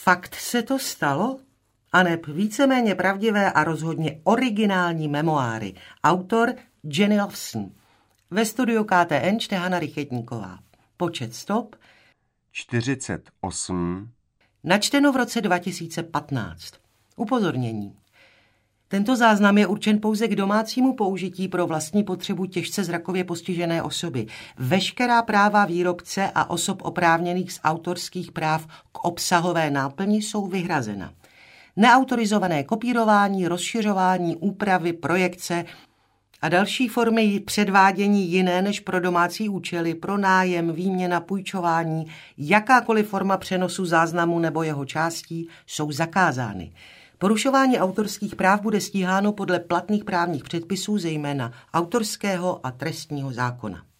Fakt se to stalo? Aneb víceméně pravdivé a rozhodně originální memoáry. Autor Jenny Lawson. Ve studiu KTN čte Hana Rychetníková. Počet stop 48. Načteno v roce 2015. Upozornění. Tento záznam je určen pouze k domácímu použití pro vlastní potřebu těžce zrakově postižené osoby. Veškerá práva výrobce a osob oprávněných z autorských práv k obsahové náplni jsou vyhrazena. Neautorizované kopírování, rozšiřování, úpravy, projekce a další formy předvádění jiné než pro domácí účely, pro nájem, výměna, půjčování, jakákoliv forma přenosu záznamu nebo jeho částí jsou zakázány. Porušování autorských práv bude stíháno podle platných právních předpisů, zejména autorského a trestního zákona.